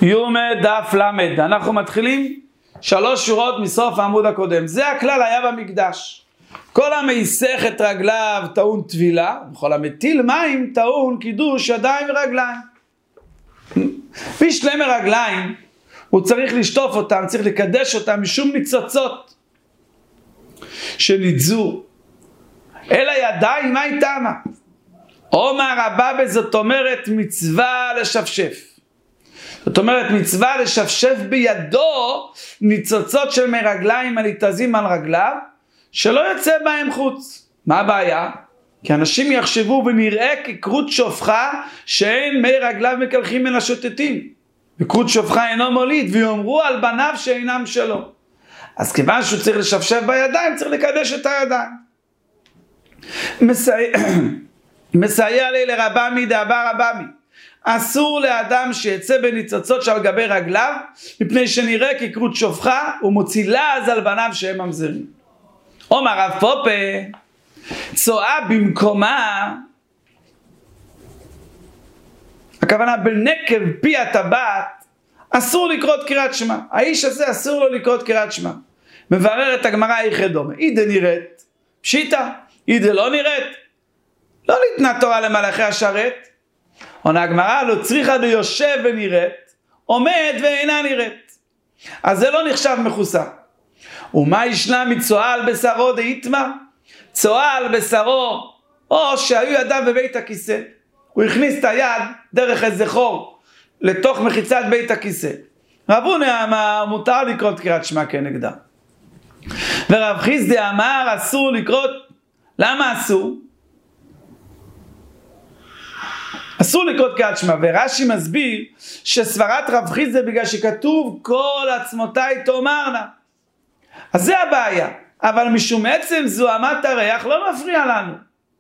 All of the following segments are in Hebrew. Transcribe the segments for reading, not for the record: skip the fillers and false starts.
יומא דף למד. אנחנו מתחילים 3 שורות מסוף העמוד הקודם. זה הכלל היה במקדש. כל המסך את רגליו טעון טבילה, וכל המטיל מים טעון קידוש ידיים ורגליים. בשלם רגליים הוא צריך לשטוף אותם, צריך לקדש אותם משום ניצוצות שנידזו. אל הידיים מה איתמה? אומר רבה בזאת אומרת מצווה לשפשף. זאת אומרת מצווה לשפשף בידו ניצוצות של מרגליים הניתזים על רגליו, שלא יוצא בהם חוץ. מה הבעיה? כי אנשים יחשבו ונראה כקרות שופחה שאין מי רגליו מקלחים מן השוטטים, וקרות שופחה אינו מוליד, ויאמרו על בניו שאינם שלו. אז כיוון שהוא צריך לשפשף בידיים, צריך לקדש את הידיים. מסייע לי לרבמי דאבר רבמי, אסור לאדם שיצא בניצוצות שעל גבי רגליו, מפני שנראה כקרות שופחה ומוציא לעז על בניו שהם ממזרים. אומר רב פופה, צואה במקומה, הכוונה בנקב פי הטבעת, אסור לקרות קריאת שמע. האיש הזה אסור לו לקרות קריאת שמע. מבררת הגמרא איך דומה, אידה נראית פשיטה, אידה לא נראית, לא ניתנה תורה למלאכי השרת. עונה הגמרא, לא צריכה ליושב ונראית, עומד ואינה נראית, אז זה לא נחשב מחוסה. ומה ישנה מצואה על בשרו דאיתמה? צואה על בשרו, או שהיו ידיו בבית הכיסא, הוא הכניס את היד דרך איזה חור לתוך מחיצת בית הכיסא. רב הונא אמר מותר לקרות קריאת שמע כנגדה, ורב חיסדא אמר אסור לקרות. למה אסור? אסור לקרות קריאת שמע, ורש"י מסביר שסברת רב חיסדא בגלל שכתוב כל עצמותיי תאמרנה, אז זה הבעיה. אבל משום עצם זוהמת הריח לא מפריע לנו.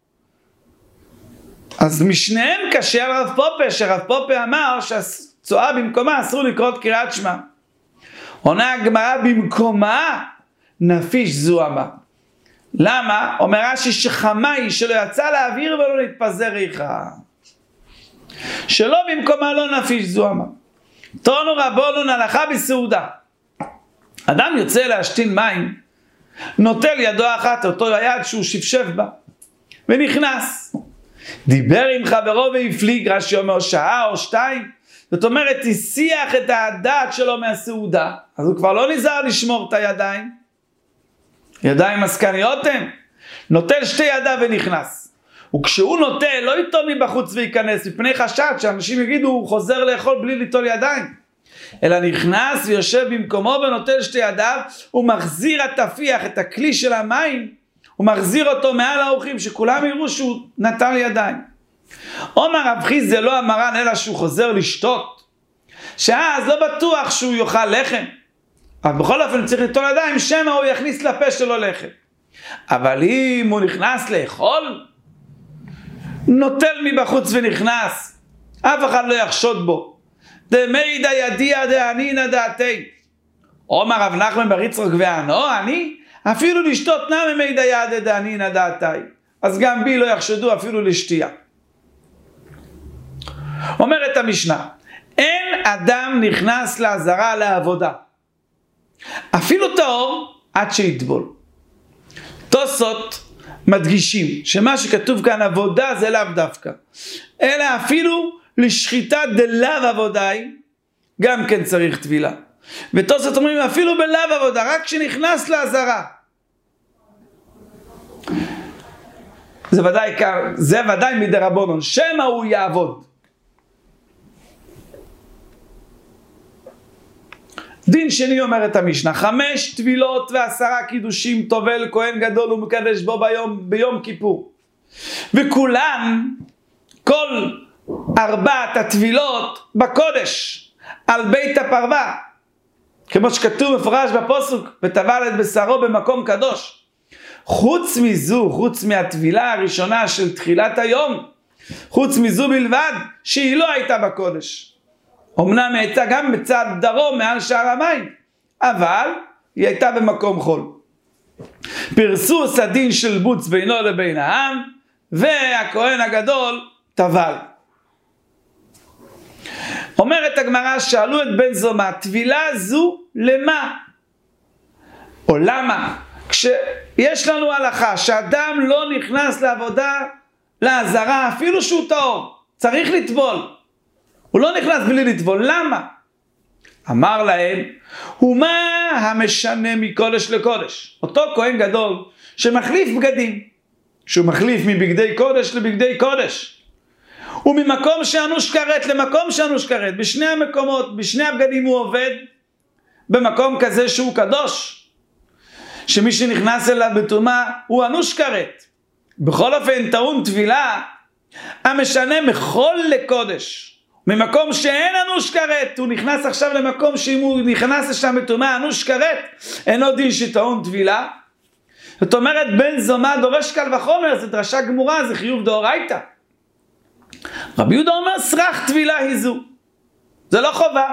אז משניהם קשה על רב פופה, שרב פופה אמר שהצואה במקומה אסור לקרות קריאת שמע. עונה הגמרא במקומה נפיש זוהמה. למה? אומר רש"י שחמה היא שלא יצא לאוויר ולא להתפזר ריחה, שלא במקומה לא נפיש זוהמה. תונו רבונון הלכה בסעודה, אדם יוצא להשתין מים, נוטל ידו אחת, אותו היד שהוא שפשף בה, ונכנס. דיבר עם חברו והפליג, רש"י אומר שעה או 2, זאת אומרת, הסיח את הדעת שלו מהסעודה, אז הוא כבר לא נזהר לשמור את הידיים, ידיים עסקניות הם, נוטל 2 ידיו ונכנס. וכשהוא נוטל, לא יטול מבחוץ וייכנס, מפני חשד שאנשים יגידו, הוא חוזר לאכול בלי ליטול ידיים. אלא נכנס ויושב במקומו ונוטל 2 ידיו, הוא מחזיר התפיח, את הכלי של המים, הוא מחזיר אותו מעל האורחים, שכולם יראו שהוא נטל ידיים. אומר רב חיסדא לא המרן, אלא שהוא חוזר לשתות, שאז לא בטוח שהוא יאכל לחם, אבל בכל אופן צריך ליטול ידיים, שמא הוא יכניס לפה שלו לחם. אבל אם הוא נכנס לאכול, נוטל מבחוץ ונכנס, אף אחד לא יחשוד בו. דמידא ידיע דאנינא דעתי. אומר רב נחמן בר יצחק וענו, אני אפילו לשתות נמי מידא ידע דאנינא דעתי, אז גם בי לא יחשדו אפילו לשתייה. אומרת המשנה, אין אדם נכנס לעזרה לעבודה, אפילו טהור, עד שיטבול. תוספות מדגישים שמה שכתוב כאן עבודה זה לאו דווקא, אלא אפילו לשחיטה דלאו עבודאי גם כן צריך טבילה. ותוספות אומרים אפילו בלאו עבודה, רק כשנכנס לעזרה. זה ודאי מדרבנן, שמא הוא יעבוד. דין שני אומרת המשנה, 5 טבילות ו10 קידושים טובל כהן גדול ומקדש בו ביום כיפור, וכולן, כל 4 הטבילות בקודש על בית הפרווה, כמו שכתוב מפורש בפסוק וטבל את בשרו במקום קדוש. חוץ מזו, חוץ מהטבילה הראשונה של תחילת היום, חוץ מזו בלבד שהיא לא הייתה בקודש, אמנם היא הייתה גם בצד דרום מעל שער המים, אבל היא הייתה במקום חול. פרסו סדין של בוץ בינו לבין העם, והכהן הגדול טבל. אומר אומרת הגמרא, שאלו את בן זומא, טבילה זו למה? או למה? כשיש לנו הלכה שאדם לא נכנס לעבודה לעזרה, אפילו שהוא טהור, צריך לטבול. הוא לא נכנס בלי לטבול, למה? אמר להם, ומה המשנה מקודש לקודש? אותו כהן גדול שמחליף בגדים, שהוא מחליף מבגדי קודש לבגדי קודש, וממקום שאנוש כרת למקום שאנוש כרת, בשני המקומות, בשני הבגדים הוא עובד, במקום כזה שהוא קדוש, שמי שנכנס אליו בטומאה הוא אנוש כרת. בכל אופן טעון טבילה המשנה מחול לקודש, ממקום שאין אנוש כרת, הוא נכנס עכשיו למקום שאם הוא נכנס לשם בטומאה אנוש כרת, אינו דין שטעון טבילה. זאת אומרת, בן זומא דורש קל וחומר, זה דרשה גמורה, זה חיוב דאורייתא. רבי יהודה אומר, סרח טבילה היא זו, זה לא חובה.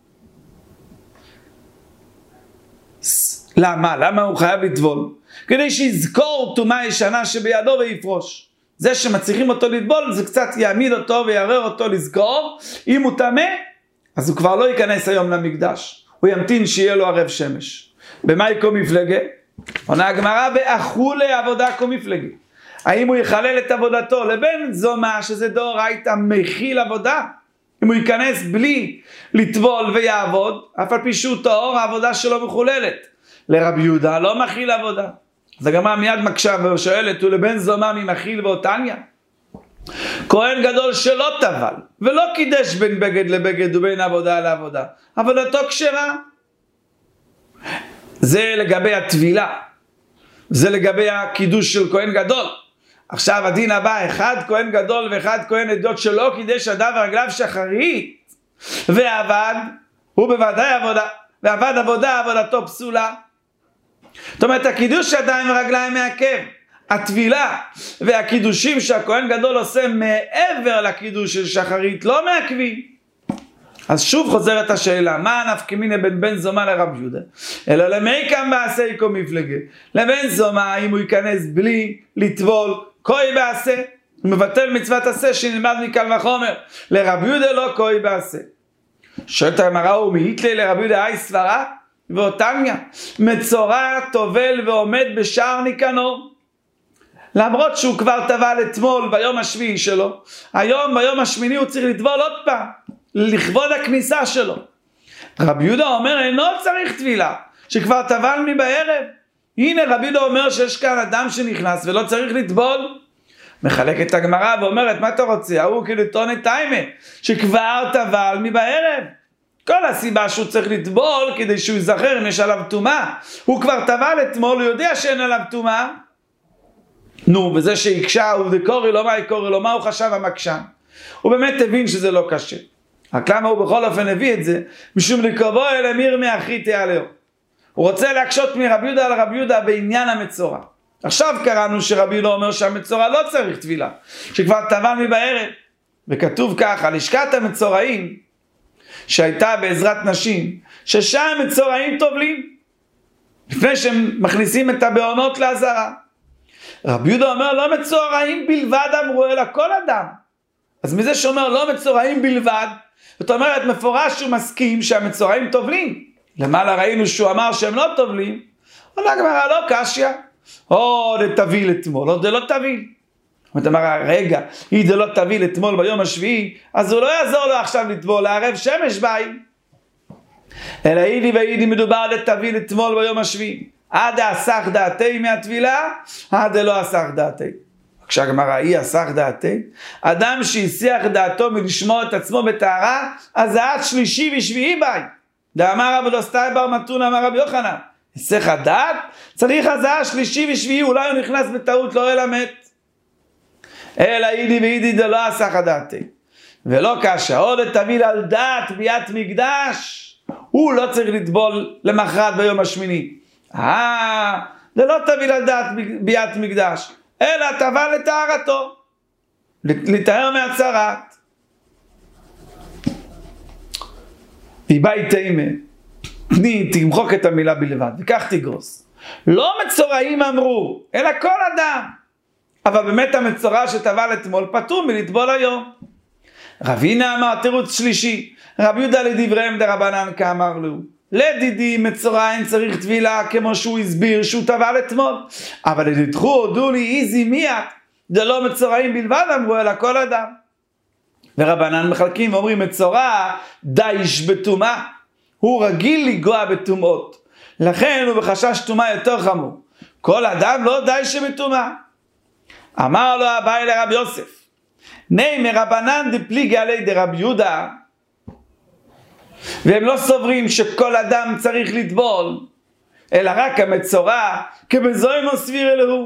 למה? למה הוא חייב לטבול? כדי שיזכור טומאה ישנה שבידו ויפרוש. זה שמצליחים אותו לטבול, זה קצת יעמיד אותו ויערר אותו לזכור. אם הוא טמא, אז הוא כבר לא ייכנס היום למקדש, הוא ימתין שיהיה לו ערב שמש. במה יקום מפלגה? עונה הגמרא, באכולי עבודה קום מפלגה. האם הוא יחלל את עבודתו לבן זומא, שזה דאורייתא מכיל עבודה? אם הוא ייכנס בלי לטבול ויעבוד, אף על פי שהוא טהור, העבודה שלו מחוללת. לרבי יהודה לא מכיל עבודה. אז הגמרא מיד מקשה ושואלת, ולבן זומא ממכיל ואותניא? כהן גדול שלא טבל ולא קידש בין בגד לבגד ובין עבודה לעבודה, עבודתו כשרה. זה לגבי הטבילה, זה לגבי הקידוש של כהן גדול. עכשיו הדין הבא, אחד כהן גדול ואחד כהן עדות שלא קידש ידיו ורגליו שחרית ועבד, הוא בוודאי עבודה, ועבד עבודה, עבודתו פסולה. זאת אומרת, הקידוש ידיים ורגליים מעכב. הטבילה והקידושים שהכהן גדול עושה מעבר לקידוש של שחרית לא מעכבים. אז שוב חוזרת השאלה, מה נפקא מינה בין בן זומא לרבי יהודה? אלא למי קם בעשה יקום מפלגה. לבן זומא, אם הוא ייכנס בלי לטבול, כוי בעשה, הוא מבטל מצוות עשה שנלמד מקל וחומר. לרבי יהודה לא כוי בעשה. שואלת הגמרא, ומהיתלי לרבי יהודה אי סברה ואותניא, מצורע טובל ועומד בשער ניקנור. למרות שהוא כבר טבל אתמול ביום השביעי שלו, היום ביום השמיני הוא צריך לטבול עוד פעם, לכבוד הכניסה שלו. רבי יהודה אומר, אינו צריך טבילה, שכבר טבל מבערב. הנה רבי יהודה אומר שיש כאן אדם שנכנס ולא צריך לטבול. מחלקת את הגמרא ואומרת, מה אתה רוצה? הוא כאילו טוען טיימה, שכבר טבל מבערב. כל הסיבה שהוא צריך לטבול כדי שהוא יזכר אם יש עליו טומאה. הוא כבר טבל אתמול, הוא יודע שאין עליו טומאה. נו, וזה שיקשה הוא דקורי לו, מה יקורי לו, מה הוא חשב המקשן? הוא באמת הבין שזה לא קשה. רק למה הוא בכל אופן הביא את זה? משום לקרבו אל אמיר מאחיתי עליו. הוא רוצה להקשות מרבי יהודה על רבי יהודה בעניין המצורע. עכשיו קראנו שרבי יהודה אומר שהמצורע לא צריך טבילה, שכבר טבל מבערב. וכתוב ככה, לשכת המצורעים שהייתה בעזרת נשים, ששם מצורעים טובלים, לפני שהם מכניסים את הבעונות לעזרה. רבי יהודה אומר, לא מצורעים בלבד אמרו, אלא כל אדם. אז מזה שאומר, לא מצורעים בלבד, זאת אומרת, מפורש שהוא מסכים שהמצורעים טובלים. למעלה ראינו שהוא אמר שהם לא טובלים, אבל הגמרא לא קשיא, או דתביל אתמול, או דלא תביל. זאת אומרת, רגע, היא דלא תביל אתמול ביום השביעי, אז הוא לא יעזור לו עכשיו לטבול, לערב שמש ביי. אלא אידי ואידי מדובר דתביל אתמול ביום השביעי. עד אסך דעתי מהטבילה, עד לא אסך דעתי. כשהגמרא היא אסך דעתי, אדם שהסיח דעתו מלשמור את עצמו בטהרה, אז זה עד שלישי ושביעי ביי. דאמר רבי דוסתאי בר מתון אמר רבי יוחנן, היסח הדעת, צריך הזעה שלישי ושביעי, אולי הוא נכנס בטעות, לא אלא מת. אלא אידי ואידי דלא אסך דעתי. ולא קשה, עוד תביל על דעת ביאת מקדש, הוא לא צריך לטבול למחרת ביום השמיני. זה לא תביל על דעת ביאת מקדש, אלא טבל לטהרתו, לטהר מהצרת. איבאי תימה, תמחוק את המילה בלבד, וכך תגרוס. לא מצורעים אמרו, אלא כל אדם. אבל באמת המצורע שטבל אתמול פטור מלטבול היום. רבינה אמר תירוץ שלישי, רבי יהודה לדבריהם דרבנן כאמר לו, לדידי מצורע אין צריך טבילה כמו שהוא הסביר שהוא טבל אתמול, אבל לדחו הודו לי איזי מיד, זה לא מצורעים בלבד אמרו אלא כל אדם. ורבנן מחלקים ואומרים מצורע דייש בטומאה, הוא רגיל לגוע בטומאות, לכן הוא בחשש טומאה יותר חמור, כל אדם לא דייש בטומאה. אמר לו אביי לרבי יוסף, ני מרבנן דפליגי עלי דרבי יהודה, והם לא סוברים שכל אדם צריך לטבול, אלא רק המצורע כבזוימו סביר אלוהו.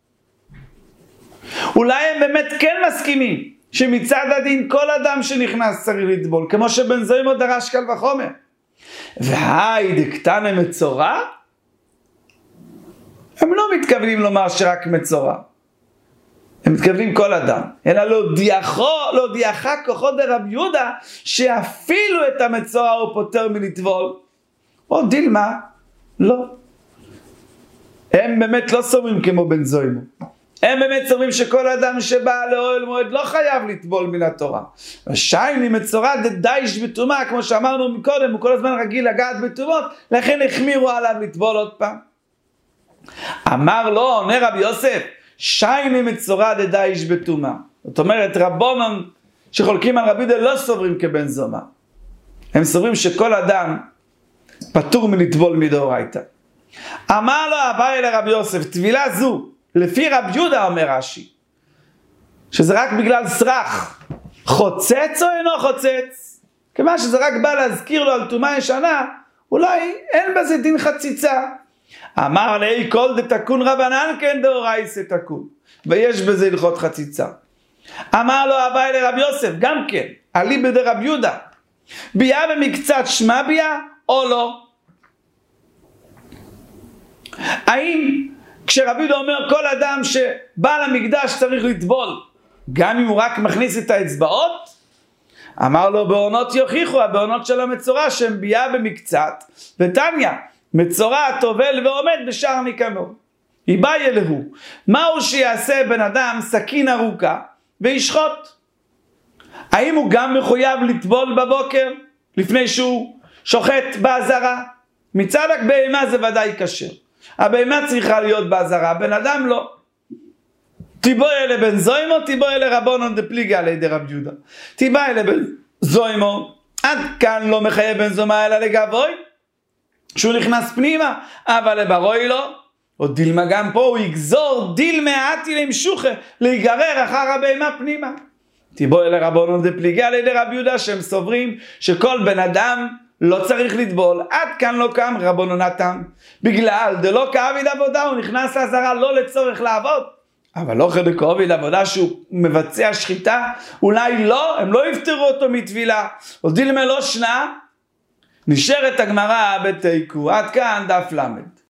אולי הם באמת כן מסכימים שמצד הדין כל אדם שנכנס צריך לטבול, כמו שבן זוימו דרש קל וחומר. והי דקטנה מצורע, הם לא מתכוונים לומר שרק מצורע, הם מתכוונים כל אדם, אלא להודיעך כוחו דרבי יהודה שאפילו את המצורע הוא פוטר מלטבול. או דילמה, לא. הם באמת לא סוברים כמו בן זוימו. הם באמת סוברים שכל אדם שבא לאוהל מועד לא חייב לטבול מן התורה. ושייני מצורע דדייש בטומאה, כמו שאמרנו מקודם, הוא כל הזמן רגיל לגעת בטומאות, לכן החמירו עליו לטבול עוד פעם. אמר לו, עונה רבי יוסף, שייני מצורע דדייש בטומאה. זאת אומרת, רבונן שחולקים על רבי יהודה לא סוברים כבן זומא. הם סוברים שכל אדם פטור מלטבול מדאורייתא. אמר לו אביי לרבי יוסף, טבילה זו, לפי רבי יהודה אומר רש"י, שזה רק בגלל סרח, חוצץ או אינו חוצץ? כיוון שזה רק בא להזכיר לו על טומאה ישנה, אולי אין בזה דין חציצה. אמר לי כל דתקון רבנן כן דאורייתא תקון, ויש בזה הלכות חציצה. אמר לו אביי לרבי יוסף, גם כן, אליבא דרבי יהודה, ביה במקצת שמע ביה או לא? האם כשרבי יהודה אומר כל אדם שבא למקדש צריך לטבול, גם אם הוא רק מכניס את האצבעות? אמר לו בעונות יוכיחו, הבעונות של המצורע שהם ביה במקצת, ותניא מצורע טובל ועומד בשער ניקנור. איבאי אלוהו, מהו שיעשה בן אדם סכין ארוכה וישחוט? האם הוא גם מחויב לטבול בבוקר לפני שהוא שוחט בעזרה? מצד הבהמה זה ודאי כשר, הבהמה צריכה להיות בעזרה, בן אדם לא. תיבאי לבן זוימו, תיבאי לרבונן דפליגי עלי דרבי יהודה. תיבאי לבן זוימו, עד כאן לא מחייב בן זומא אלא לגבוי, שהוא נכנס פנימה, אבל לברוי לא. או דילמה גם פה, הוא יגזור דילמה עתי למשוכה, להיגרר אחר הבהמה פנימה. תיבאי לרבונן דפליגי עלי דרבי יהודה, שהם סוברים שכל בן אדם לא צריך לטבול, עד כאן לא קם רבוננתם, בגלל דלא כעביד עבודה, הוא נכנס לעזרה לא לצורך לעבוד, אבל לא כעביד עבודה שהוא מבצע שחיטה, אולי לא, הם לא יפטרו אותו מטבילה, או דילמה לא שנה, נשארת הגמרא בתיקו, עד כאן דף למד.